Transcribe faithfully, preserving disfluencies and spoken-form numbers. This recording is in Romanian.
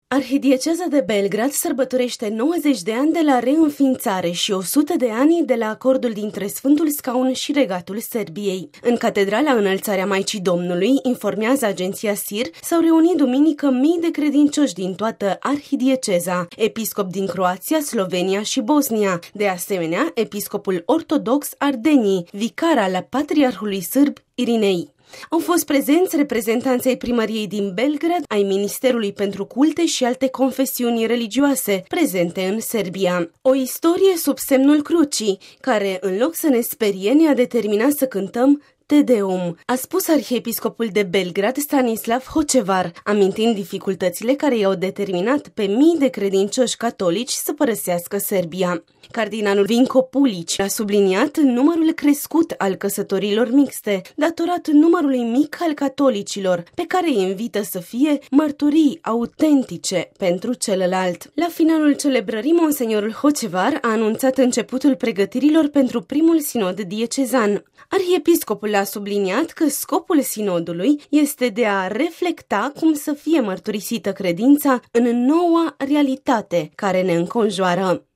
Arhidieceza de Belgrad sărbătorește nouăzeci de ani de la reînființare și o sută de ani de la acordul dintre Sfântul Scaun și Regatul Serbiei. În catedrala Înălțarea Maicii Domnului, informează agenția S I R, s-au reunit duminică mii de credincioși din toată arhidieceza, episcop din Croația, Slovenia și Bosnia, de asemenea episcopul ortodox Ardenii, vicar al patriarhului sârb Irinei. Au fost prezenți reprezentanții ai primăriei din Belgrad, ai Ministerului pentru Culte și alte confesiuni religioase prezente în Serbia. O istorie sub semnul crucii, care, în loc să ne sperie, ne-a determinat să cântăm Te Deum, a spus arhiepiscopul de Belgrad Stanislav Hocevar, amintind dificultățile care i-au determinat pe mii de credincioși catolici să părăsească Serbia. Cardinalul Vinko Pulic a subliniat numărul crescut al căsătorilor mixte, datorat numărului mic al catolicilor, pe care îi invită să fie mărturii autentice pentru celălalt. La finalul celebrării, monseniorul Hocevar a anunțat începutul pregătirilor pentru primul sinod diecezan. Arhiepiscopul a subliniat că scopul sinodului este de a reflecta cum să fie mărturisită credința în noua realitate care ne înconjoară.